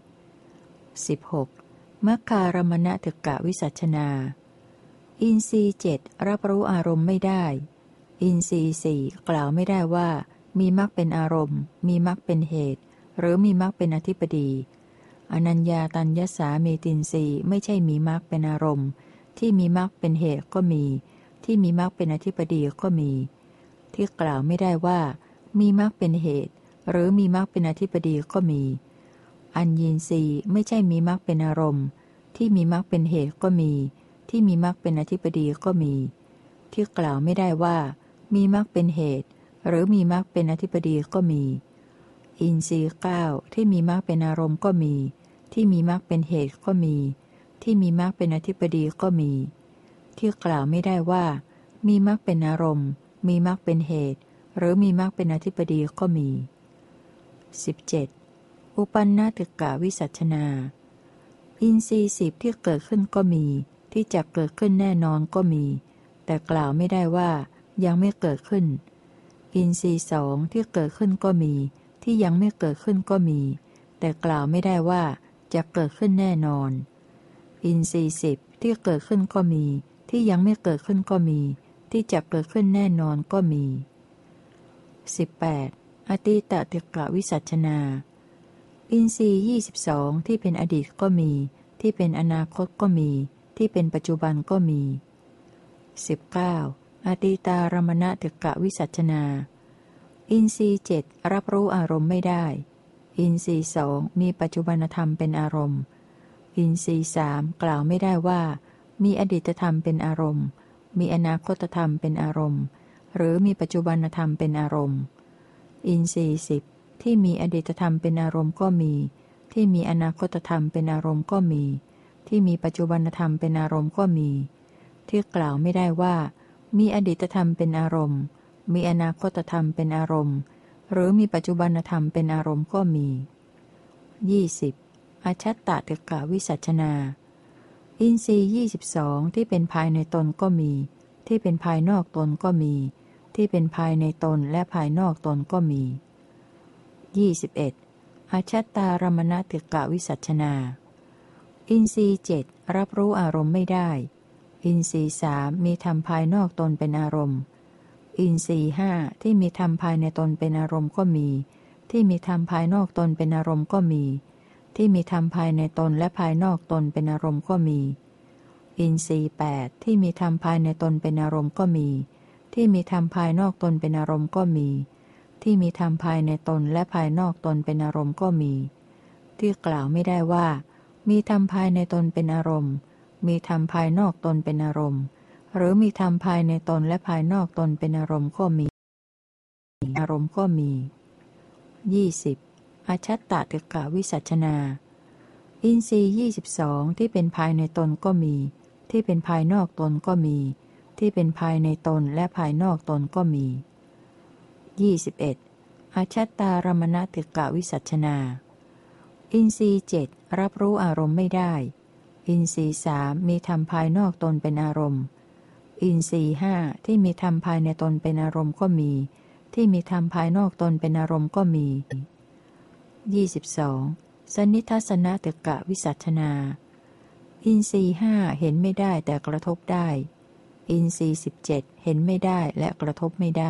16. มัคคารมณตึกกะวิสัชนาอินทรีย์เจ็ดรับรู้อารมณ์ไม่ได้อินทรีย์สี่กล่าวไม่ได้ว่ามีมรรคเป็นอารมณ์มีมรรคเป็นเหตุหรือมีมรรคเป็นอธิปดีอนัญญาตัญญสามีตินทรีย์ไม่ใช่มีมรรคเป็นอารมณ์ที่มีมรรคเป็นเหตุก็มีที่มีมรรคเป็นอธิปดีก็มีที่กล่าวไม่ได้ว่ามีมรรคเป็นเหตุหรือมีมรรคเป็นอธิปดีก็มีอัญญีสีไม่ใช่มีมรรคเป็นอารมณ์ที่มีมรรคเป็นเหตุก็มีที่มีมรรคเป็นอธิปดีก็มีที่กล่าวไม่ได้ว่ามีมรรคเป็นเหตุหรือมีมรรคเป็นอธิปดีก็มีอินทรีย์เก้าที่มีมรรคเป็นอารมณ์ก็มีที่มีมรรคเป็นเหตุก็มีที่มีมรรคเป็นอธิปดีก็มีที่กล่าวไม่ได้ว่ามีมรรคเป็นอารมณ์มีมรรคเป็นเหตุหรือมีมรรคเป็นอธิปดีก็มี 17. อุปันนติกะวิสัชนาอินทรีย์สิบที่เกิดขึ้นก็มีที่จะเกิดขึ้นแน่นอนก็มีแต่กล่าวไม่ได้ว่ายังไม่เกิดขึ้นอินทรีย์สองที่เกิดขึ้นก็มีที่ยังไม่เกิดขึ้นก็มีแต่กล่าวไม่ได้ว่าจะเกิดขึ้นแน่นอนอินทรีย์สิบที่เกิดขึ้นก็มีที่ยังไม่เกิดขึ้นก็มีที่จะเกิดขึ้นแน่นอนก็มี 18. อตีตติกะวิสัชนาอินทรีย์22ที่เป็นอดีตก็มีที่เป็นอนาคตก็มีที่เป็นปัจจุบันก็มี 19. อตีตารมณติกะวิสัชนาอินทรีย์เจ็ดรับรู้อารมณ์ไม่ได้อินทรีย์สองมีปัจจุบันธรรมเป็นอารมณ์อินทรีย์สามกล่าวไม่ได้ว่ามีอดีตธรรมเป็นอารมณ์มีอนาคตธรรมเป็นอารมณ์หรือมีปัจจุบันธรรมเป็นอารมณ์อินทรีย์สิบที่มีอดีตธรรมเป็นอารมณ์ก็มีที่มีอนาคตธรรมเป็นอารมณ์ก็มีที่มีปัจจุบันธรรมเป็นอารมณ์ก็มีที่กล่าวไม่ได้ว่ามีอดีตธรรมเป็นอารมณ์มีอนาคตธรรมเป็นอารมณ์หรือมีปัจจุบันธรรมเป็นอารมณ์ก็มี 20. อชัตตติกะวิสัชนาอินทรีย์22ที่เป็นภายในตนก็มีที่เป็นภายนอกตนก็มีที่เป็นภายในตนและภายนอกตนก็มี 21. อชัตตารมณติกะวิสัชนาอินทรีย์เจ็ดรับรู้อารมณ์ไม่ได้อินทรีย์สามมีธรรมภายนอกตนเป็นอารมณ์อินทรีย์ห้าที่มีธรรมภายในตนเป็นอารมณ์ก็มีที่มีธรรมภายนอกตนเป็นอารมณ์ก็มีที่มีธรรมภายในตนและภายนอกตนเป็นอารมณ์ก็มีอินทรีย์แปดที่มีธรรมภายในตนเป็นอารมณ์ก็มีที่มีธรรมภายนอกตนเป็นอารมณ์ก็มีที่มีธรรมภายในตนและภายนอกตนเป็นอารมณ์ก็มีที่กล่าวไม่ได้ว่ามีธรรมภายในตนเป็นอารมณ์มีธรรมภายนอกตนเป็นอารมณ์หรือมีธรรมภายในตนและภายนอกตนเป็นอารมณ์ก็มีอารมณ์ก็มี 20. อชัตตติกะวิสัชนาอินทรีย์22ที่เป็นภายในตนก็มีที่เป็นภายนอกตนก็มีที่เป็นภายในตนและภายนอกตนก็มี 21. อชัตตารมณติกะวิสัชนาอินทรีย์เจ็ดรับรู้อารมณ์ไม่ได้อินทรีย์สามมีธรรมภายนอกตนเป็นอารมณ์อินทรีย์ห้าที่มีธรรมภายในตนเป็นอารมณ์ก็มีที่มีธรรมภายนอกตนเป็นอารมณ์ก็มี 22. สนิทัสสนติกะวิสัชนาอินทรีย์ห้าเห็นไม่ได้แต่กระทบได้อินทรีย์17เห็นไม่ได้และกระทบไม่ได้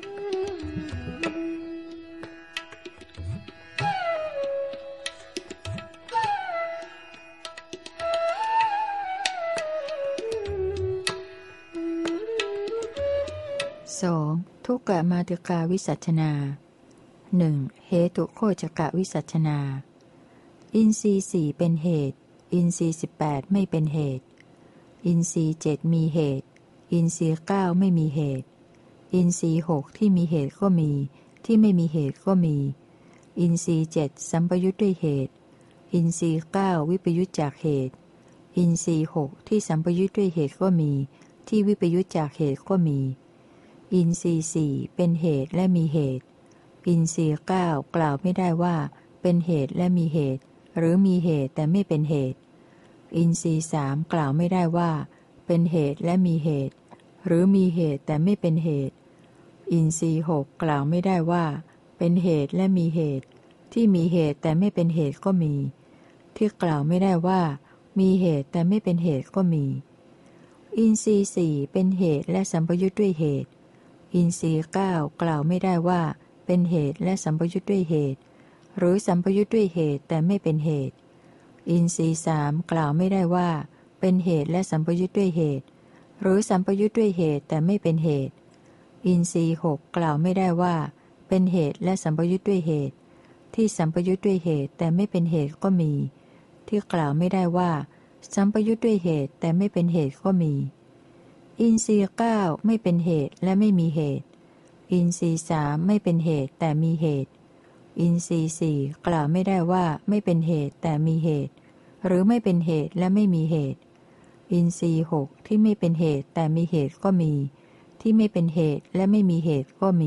2. ทุกกะมาติกาวิสัชนา 1. เหตุโคจกะวิสัชนาอินทรีย์สี่เป็นเหตุอินทรีย์18ไม่เป็นเหตุอินทรีย์7มีเหตุอินทรีย์9ไม่มีเหตุอินทรีย์6ที่มีเหตุก็มีที่ไม่มีเหตุก็มีอินทรีย์เจ็ดสัมปยุทธ์ด้วยเหตุอินทรีย์เก้าวิปยุทธจากเหตุอินทรีย์หกที่สัมปยุทธ์ด้วยเหตุก็มีที่วิปยุทธจากเหตุก็มีอินทรีย์สี่เป็นเหตุและมีเหตุอินทรีย์เก้ากล่าวไม่ได้ว่าเป็นเหตุและมีเหตุหรือมีเหตุแต่ไม่เป็นเหตุอินทรีย์สามกล่าวไม่ได้ว่าเป็นเหตุและมีเหตุหรือมีเหตุแต่ไม่เป็นเหตุอินทรีย์หกกล่าวไม่ได้ว่าเป็นเหตุและมีเหตุที่มีเหตุแต่ไม่เป็นเหตุก็มีที่กล่าวไม่ได้ว่ามีเหตุแต่ไม่เป็นเหตุก็มีอินทรีย์สี่เป็นเหตุและสัมปยุทธ์ด้วยเหตุอินทรีย์เก้ากล่าวไม่ได้ว่าเป็นเหตุและสัมปยุทธ์ด้วยเหตุหรือสัมปยุทธ์ด้วยเหตุแต่ไม่เป็นเหตุอินทรีย์สามกล่าวไม่ได้ว่าเป็นเหตุและสัมปยุทธ์ด้วยเหตุหรือสัมปยุทธ์ด้วยเหตุแต่ไม่เป็นเหตุอินทรีย์หกกล่าวไม่ได้ว่าเป็นเหตุและสัมปยุทธ์ด้วยเหตุที่สัมปยุทธ์ด้วยเหตุแต่ไม่เป็นเหตุก็มีที่กล่าวไม่ได้ว่าสัมปยุทธ์ด้วยเหตุแต่ไม่เป็นเหตุก็มีอินทรีย์เก้าไม่เป็นเหตุและไม่มีเหตุอินทรีย์สามไม่เป็นเหตุแต่มีเหตุอินทรีย์สี่กล่าวไม่ได้ว่าไม่เป็นเหตุแต่มีเหตุหรือไม่เป็นเหตุและไม่มีเหตุอินทรีย์หกที่ไม่เป็นเหตุแต่มีเหตุก็มีที่ไม่เป็นเหตุและไม่มีเหตุก็มี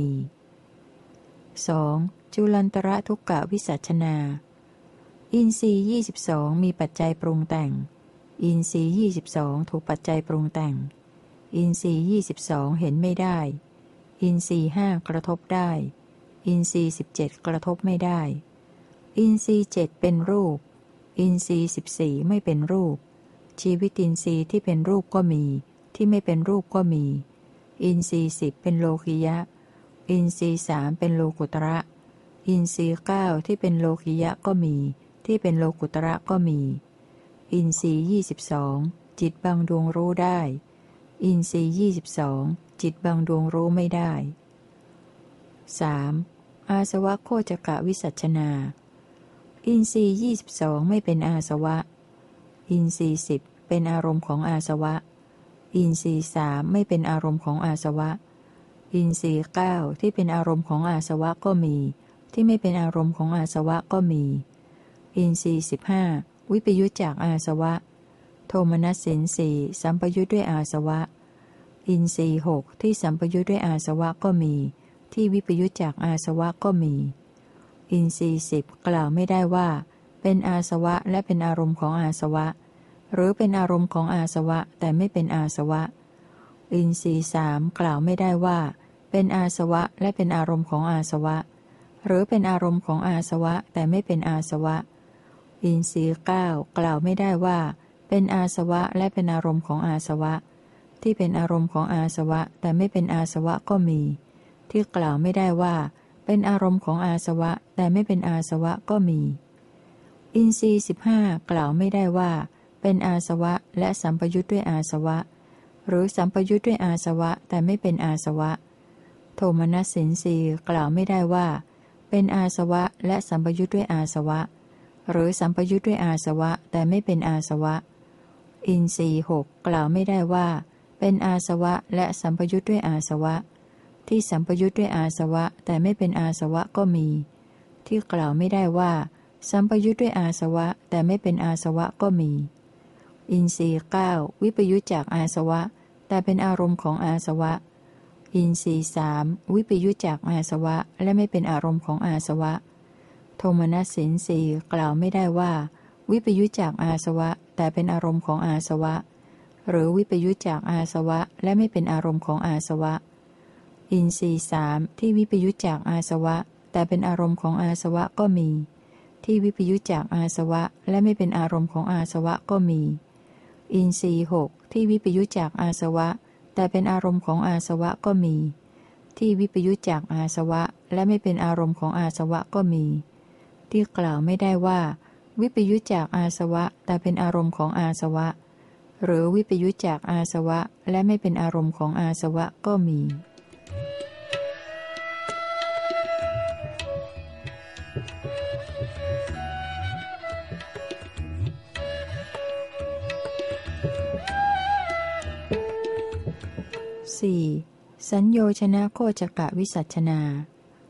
2. จุลันตระทุกกะวิสัชนาอินทรีย์22มีปัจจัยปรุงแต่งอินทรีย์22ถูกปัจจัยปรุงแต่งอินทรีย์22เห็นไม่ได้อินทรีย์5กระทบได้อินทรีย์17กระทบไม่ได้อินทรีย์7เป็นรูปอินทรีย์14ไม่เป็นรูปชีวิตินทรีย์ที่เป็นรูปก็มีที่ไม่เป็นรูปก็มีอินทรีย์10เป็นโลกิยะอินทรีย์3เป็นโลกุตระอินทรีย์9ที่เป็นโลกิยะก็มีที่เป็นโลกุตระก็มีอินทรีย์22จิตบางดวงรู้ได้อินทรีย์22จิตบางดวงรู้ไม่ได้ 3. อาสวะโคจกะวิสัชนาอินทรีย์22ไม่เป็นอาสวะอินทรีย์10เป็นอารมณ์ของอาสวะอินทรีย์3ไม่เป็นอารมณ์ของอาสวะอินทรีย์9ที่เป็นอารมณ์ของอาสวะก็มีที่ไม่เป็นอารมณ์ของอาสวะก็มีอินทรีย์15วิปยุจจากอาสวะโทมนัสสินสี่สัมปยุจด้วยอาสวะอินทรีย์6ที่สัมปยุจด้วยอาสวะก็มีที่วิปยุจจากอาสวะก็มีอินทรีย์10กล่าวไม่ได้ว่าเป็นอาสวะและเป็นอารมณ์ของอาสวะหรือเป็นอารมณ์ของอาสวะแต่ไม่เป็นอาสวะอินทรีย์3กล่าวไม่ได้ว่าเป็นอาสวะและเป็นอารมณ์ของอาสวะหรือเป็นอารมณ์ของอาสวะแต่ไม่เป็นอาสวะอินทรีย์9กล่าวไม่ได้ว่าเป็นอาสวะและเป็นอารมณ์ของอาสวะที่เป็นอารมณ์ของอาสวะแต่ไม่เป็นอาสวะก็มีที่กล่าวไม่ได้ว่าเป็นอารมณ์ของอาสวะแต่ไม่เป็นอาสวะก็มีอินทรีย์15กล่าวไม่ได้ว่าเป็นอาสวะและสัมปยุทธ์ด้วยอาสวะหรือสัมปยุทธ์ด้วยอาสวะแต่ไม่เป็นอาสวะโทมนัสสินสีกล่าวไม่ได้ว่าเป็นอาสวะและสัมปยุทธ์ด้วยอาสวะหรือสัมปยุทธ์ด้วยอาสวะแต่ไม่เป็นอาสวะอินทรีย์6กล่าวไม่ได้ว่าเป็นอาสวะและสัมปยุทธ์ด้วยอาสวะที่สัมปยุทธ์ด้วยอาสวะแต่ไม่เป็นอาสวะก็มีที่กล่าวไม่ได้ว่าสัมปยุทธ์ด้วยอาสวะแต่ไม่เป็นอาสวะก็มีอินทรีย์9วิปยุทธจากอาสวะแต่เป็นอารมณ์ของอาสวะอินทรีย์3วิปยุทธจากอาสวะและไม่เป็นอารมณ์ของอาสวะโทมนัสสินสีกล่าวไม่ได้ว่าวิปยุทธจากอาสวะแต่เป็นอารมณ์ของอาสวะหรือวิปยุทธจากอาสวะและไม่เป็นอารมณ์ของอาสวะอินทรีย์3ที่วิปยุทธจากอาสวะแต่เป็นอารมณ์ของอาสวะก็มีที่วิปยุทธจากอาสวะและไม่เป็นอารมณ์ของอาสวะก็มีอินทรีย์6ที่วิปยุจจากอาสวะแต่เป็นอารมณ์ของอาสวะก็มีที่วิปยุจจากอาสวะและไม่เป็นอารมณ์ของอาสวะก็มีที่กล่าวไม่ได้ว่าวิปยุจจากอาสวะแต่เป็นอารมณ์ของอาสวะหรือวิปยุจจากอาสวะและไม่เป็นอารมณ์ของอาสวะก็มี 4. สัญโยชนะโคจกะวิสัชนา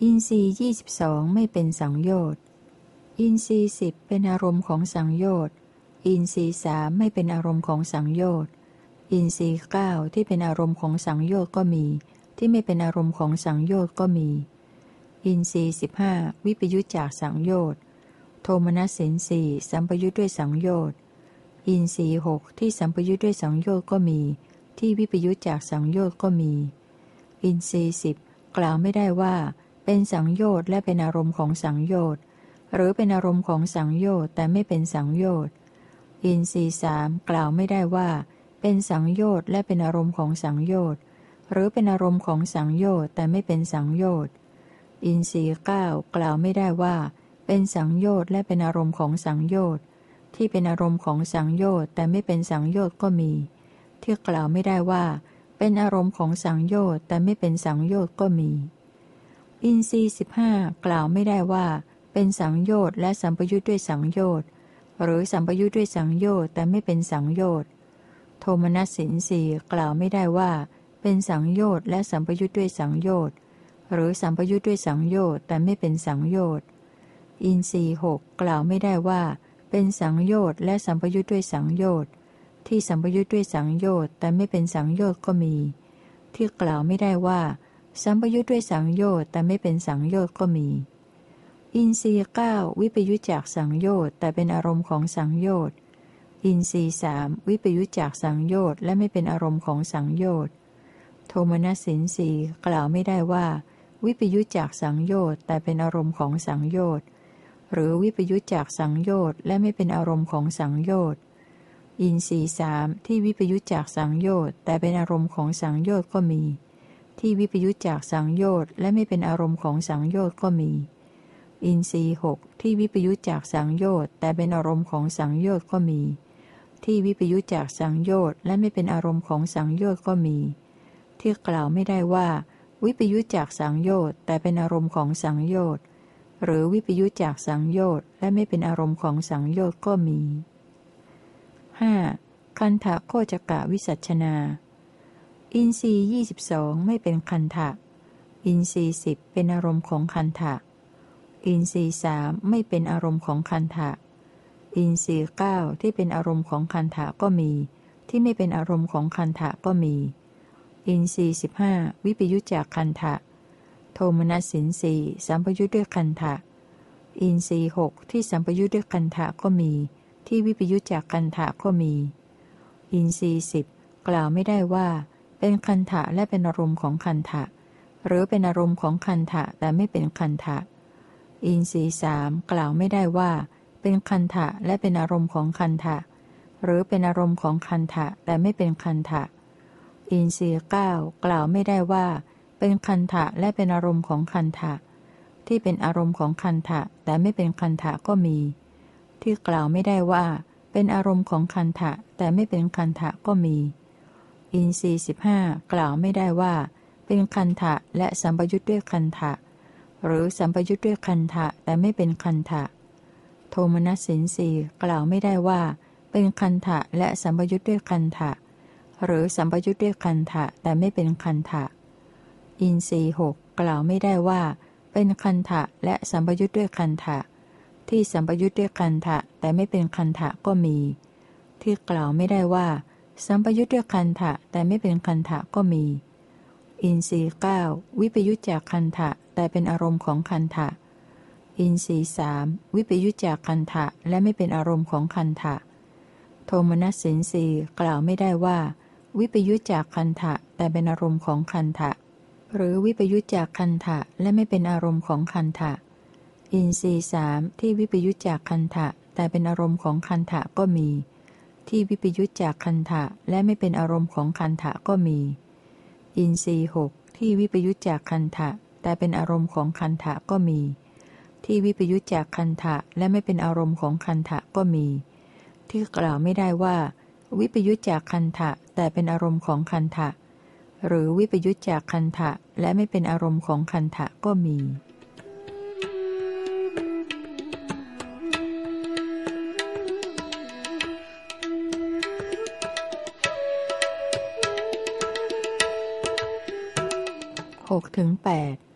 อินทรีย์22ไม่เป็นสังโยชน์อินทรีย์10เป็นอารมณ์ของสังโยชน์อินทรีย์3ไม่เป็นอารมณ์ของสังโยชน์อินทรีย์9ที่เป็นอารมณ์ของสังโยชน์ก็มีที่ไม่เป็นอารมณ์ของสังโยชน์ก็มีอินทรีย์15วิปยุจจากสังโยชน์โทมนัสสินสี่สัมปยุจด้วยสังโยชน์อินทรีย์6ที่สัมปยุจด้วยสังโยชน์ก็มีที่วิปยุจจากสังโยชน์ก็มีอินทรีย์10กล่าวไม่ได้ว่าเป็นสังโยชน์และเป็นอารมณ์ของสังโยชน์หรือเป็นอารมณ์ของสังโยชน์แต่ไม่เป็นสังโยชน์อินทรีย์3กล่าวไม่ได้ว่าเป็นสังโยชน์และเป็นอารมณ์ของสังโยชน์หรือเป็นอารมณ์ของสังโยชน์แต่ไม่เป็นสังโยชน์อินทรีย์9กล่าวไม่ได้ว่าเป็นสังโยชน์และเป็นอารมณ์ของสังโยชน์ที่เป็นอารมณ์ของสังโยชน์แต่ไม่เป็นสังโยชน์ก็มีที่กล่าวไม่ได้ว่าเป็นอารมณ์ของสังโยชน์แต่ไม่เป็นสังโยชน์ก็มีอินทรีย์15กล่าวไม่ได้ว่าเป็นสังโยชน์และสัมปยุทธ์ด้วยสังโยชน์หรือสัมปยุทธ์ด้วยสังโยชน์แต่ไม่เป็นสังโยชน์โทมนัสสินสี่กล่าวไม่ได้ว่าเป็นสังโยชน์และสัมปยุทธ์ด้วยสังโยชน์หรือสัมปยุทธ์ด้วยสังโยชน์แต่ไม่เป็นสังโยชน์อินทรีย์6กล่าวไม่ได้ว่าเป็นสังโยชน์และสัมปยุทธ์ด้วยสังโยชน์ที่สัมปยุทธ์ด้วยสังโยชน์แต่ไม่เป็นสังโยชน์ก็มีที่กล่าวไม่ได้ว่าสัมปยุทธ์ด้วยสังโยชน์แต่ไม่เป็นสังโยชน์ก็มีอินทรีย์9วิปยุจจากสังโยชน์แต่เป็นอารมณ์ของสังโยชน์อินทรีย์3วิปยุจจากสังโยชน์และไม่เป็นอารมณ์ของสังโยชน์โทมนัสสินสี่กล่าวไม่ได้ว่าวิปยุจจากสังโยชน์แต่เป็นอารมณ์ของสังโยชน์หรือวิปยุจจากสังโยชน์และไม่เป็นอารมณ์ของสังโยชน์อินทรีย์3ที่วิปยุจจากสังโยชน์แต่เป็นอารมณ์ของสังโยชน์ก็มีที่วิปยุจจากสังโยชน์และไม่เป็นอารมณ์ของสังโยชน์ก็มีอินทรีย์6ที่วิปยุจจากสังโยชน์แต่เป็นอารมณ์ของสังโยชน์ก็มีที่วิปยุจจากสังโยชน์และไม่เป็นอารมณ์ของสังโยชน์ก็มีที่กล่าวไม่ได้ว่าวิปยุจจากสังโยชน์แต่เป็นอารมณ์ของสังโยชน์หรือวิปยุจจากสังโยชน์และไม่เป็นอารมณ์ของสังโยชน์ก็มี 5. คันธะโคจกะวิสัชนาอินทรีย์22ไม่เป็นคันธะอินทรีย์10เป็นอารมณ์ของคันธะอินทรีย์3ไม่เป็นอารมณ์ของคันธะอินทรีย์9ที่เป็นอารมณ์ของคันธะก็มีที่ไม่เป็นอารมณ์ของคันธะก็มีอินทรีย์15วิปยุจจากคันธะโทมนัสสินสี่สัมปยุทธ์ด้วยคันธะอินทรีย์6ที่สัมปยุทธ์ด้วยคันธะก็มีที่วิปยุจจากคันธะก็มีอินทรีย์10กล่าวไม่ได้ว่าเป็นคันธะและเป็นอารมณ์ของคันธะหรือเป็นอารมณ์ของคันธะแต่ไม่เป็นคันธะอินทรีย์3กล่าวไม่ได้ว่าเป็นคันธะและเป็นอารมณ์ของคันธะหรือเป็นอารมณ์ของคันธะแต่ไม่เป็นคันธะอินทรีย์9กล่าวไม่ได้ว่าเป็นคันธะและเป็นอารมณ์ของคันธะที่เป็นอารมณ์ของคันธะแต่ไม่เป็นคันธะก็มีที่กล่าวไม่ได้ว่าเป็นอารมณ์ของคันธะแต่ไม่เป็นคันธะก็มีอินทรีย์15กล่าวไม่ได้ว่าเป็นคันธะและสัมปยุทธ์ด้วยคันธะหรือสัมปยุทธ์ด้วยคันธะแต่ไม่เป็นคันธะโทมนัสสินสี่กล่าวไม่ได้ว่าเป็นคันธะและสัมปยุทธ์ด้วยคันธะหรือสัมปยุทธ์ด้วยคันธะแต่ไม่เป็นคันธะอินทรีย์6กล่าวไม่ได้ว่าเป็นคันธะและสัมปยุทธ์ด้วยคันธะที่สัมปยุทธ์ด้วยคันธะแต่ไม่เป็นคันธะก็มีที่กล่าวไม่ได้ว่าสัมปยุทธ์ด้วยคันธะแต่ไม่เป็นคันธะก็มีอินทรีย์9วิปยุจจากคันธะแต่เป็นอารมณ์ของคันธะอินทรีย์3วิปยุจจากคันธะและไม่เป็นอารมณ์ของคันธะโทมนัสสินสี่กล่าวไม่ได้ว่าวิปยุจจากคันธะแต่เป็นอารมณ์ของคันธะหรือวิปยุจจากคันธะและไม่เป็นอารมณ์ของคันธะอินทรีย์3ที่วิปยุจจากคันธะแต่เป็นอารมณ์ของคันธะก็มีที่วิปยุจจากคันธะและไม่เป็นอารมณ์ของคันธะก็มีอินทรีย์6ที่วิปยุจจากคันธะแต่เป็นอารมณ์ของคันธะก็มีที่วิปยุจจากคันธะและไม่เป็นอารมณ์ของคันธะก็มีที่กล่าวไม่ได้ว่าวิปยุจจากคันธะแต่เป็นอารมณ์ของคันธะหรือวิปยุจจากคันธะและไม่เป็นอารมณ์ของคันธะก็มี6-8โอ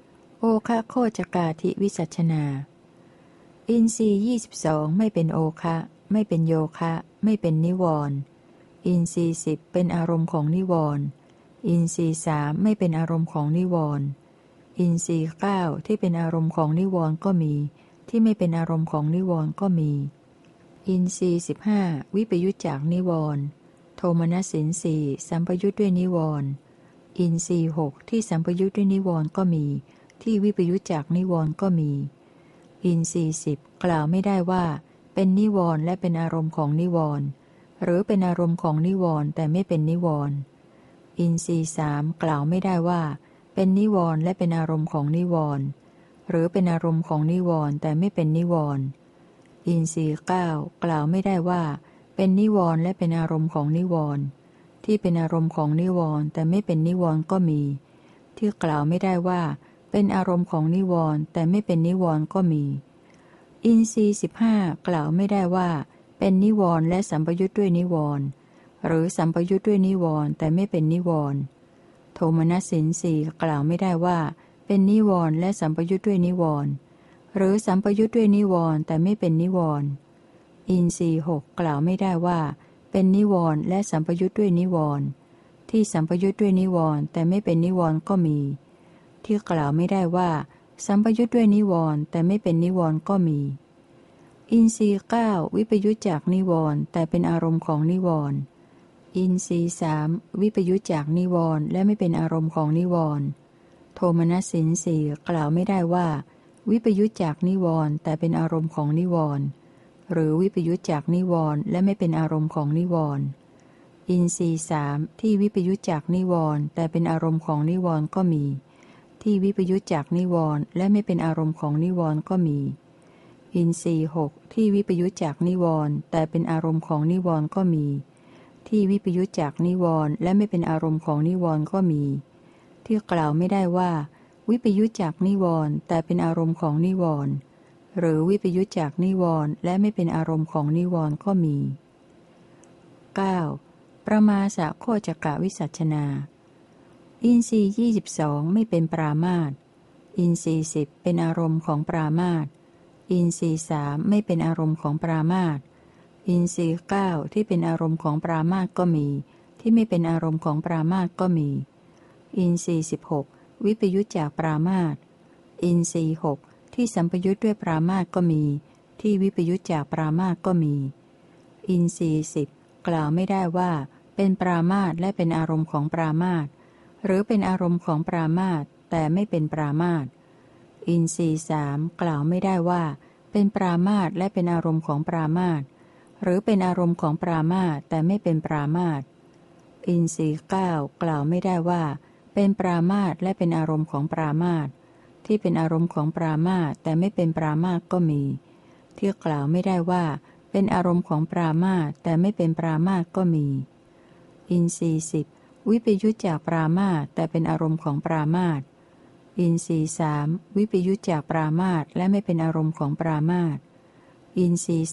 คะโคจกาธิวิสัชนาอินทรีย์22ไม่เป็นโอคะไม่เป็นโยคะไม่เป็นนิวรณ์อินทรีย์10เป็นอารมณ์ของนิวรณ์อินทรีย์3ไม่เป็นอารมณ์ของนิวรณ์อินทรีย์9ที่เป็นอารมณ์ของนิวรณ์ก็มีที่ไม่เป็นอารมณ์ของนิวรณ์ก็มีอินทรีย์15วิปยุจจากนิวรณ์โทมนัสสินสี่สัมปยุจด้วยนิวรณ์อินทรีย์6ที่สัมปยุจด้วยนิวรณ์ก็มีที่วิปยุจจากนิวรณ์ก็มีอินทรีย์10กล่าวไม่ได้ว่าเป็นนิวรณ์และเป็นอารมณ์ของนิวรณ์หรือเป็นอารมณ์ของนิวรณ์แต่ไม่เป็นนิวรณ์อินทรีย์3กล่าวไม่ได้ว่าเป็นนิวรณ์และเป็นอารมณ์ของนิวรณ์หรือเป็นอารมณ์ของนิวรณ์แต่ไม่เป็นนิวรณ์อินทรีย์9กล่าวไม่ได้ว่าเป็นนิวรณ์และเป็นอารมณ์ของนิวรณ์ที่เป็นอารมณ์ของนิวรณ์แต่ไม่เป็นนิวรณ์ก็มีที่กล่าวไม่ได้ว่าเป็นอารมณ์ของนิวรณ์แต่ไม่เป็นนิวรณ์ก็มีอินทรีย์15กล่าวไม่ได้ว่าเป็นนิวรณ์และสัมปยุจด้วยนิวรณ์หรือสัมปยุจด้วยนิวรณ์แต่ไม่เป็นนิวรณ์โทมนัสสินสี่กล่าวไม่ได้ว่าเป็นนิวรณ์และสัมปยุจด้วยนิวรณ์หรือสัมปยุจด้วยนิวรณ์แต่ไม่เป็นนิวรณ์อินทรีย์6กล่าวไม่ได้ว่าเป็นนิวรณ์และสัมปยุจด้วยนิวรณ์ที่สัมปยุจด้วยนิวรณ์แต่ไม่เป็นนิวรณ์ก็มีที่กล่าวไม่ได้ว่าสัมปยุจด้วยนิวรณ์แต่ไม่เป็นนิวรณ์ก็มีอินทรีย์9วิปยุจจากนิวรณ์แต่เป็นอารมณ์ของนิวรณ์อินทรีย์3วิปยุจจากนิวรณ์และไม่เป็นอารมณ์ของนิวรณ์โทมนัสสินสี่กล่าวไม่ได้ว่าวิปยุจจากนิวรณ์แต่เป็นอารมณ์ของนิวรณ์หรือวิปยุจจากนิวรณ์และไม่เป็นอารมณ์ของนิวรณ์อินทรีย์3ที่วิปยุจจากนิวรณ์แต่เป็นอารมณ์ของนิวรณ์ก็มีที่วิปยุจจากนิวรณ์และไม่เป็นอารมณ์ของนิวรณ์ก็มีอินทรีย์6ที่วิปยุจจากนิวรณ์แต่เป็นอารมณ์ของนิวรณ์ก็มีที่วิปยุจจากนิวรณ์และไม่เป็นอารมณ์ของนิวรณ์ก็มีที่กล่าวไม่ได้ว่าวิปยุจจากนิวรณ์แต่เป็นอารมณ์ของนิวรณ์หรือวิปยุจจากนิวรณ์และไม่เป็นอารมณ์ของนิวรณ์ก็มี 9. ประมาสะโคจกวิสัชนาอินทรีย์22ไม่เป็นปรามาสอินทรีย์10เป็นอารมณ์ของปรามาสอินทรีย์3ไม่เป็นอารมณ์ของปรามาสอินทรีย์9ที่เป็นอารมณ์ของปรามาสก็มีที่ไม่เป็นอารมณ์ของปรามาสก็มีอินทรีย์16วิปยุจจากปรามาสอินทรีย์6ที่สัมปยุจด้วยปรามาสก็มีที่วิปยุจจากปรามาสก็มีอินทรีย์10กล่าวไม่ได้ว่าเป็นปรามาสและเป็นอารมณ์ของปรามาสหรือเป็นอารมณ์ของปรามาสแต่ไม่เป็นปรามาสอินทรีย์3กล่าวไม่ได้ว่าเป็นปรามาสและเป็นอารมณ์ของปรามาสหรือเป็นอารมณ์ของปรามาสแต่ไม่เป็นปรามาสอินทรีย์9กล่าวไม่ได้ว่าเป็นปรามาสและเป็นอารมณ์ของปรามาสที่เป็นอารมณ์ของปรามาสแต่ไม่เป็นปรามาสก็มีที่กล่าวไม่ได้ว่าเป็นอารมณ์ของปรามาสแต่ไม่เป็นปรามาสก็มีอินทรีย์10วิปยุจจากปรามาสแต่เป็นอารมณ์ของปรามาสอินทรีย์3วิปยุจจากปรามาสและไม่เป็นอารมณ์ของปรามาสอินทรีย์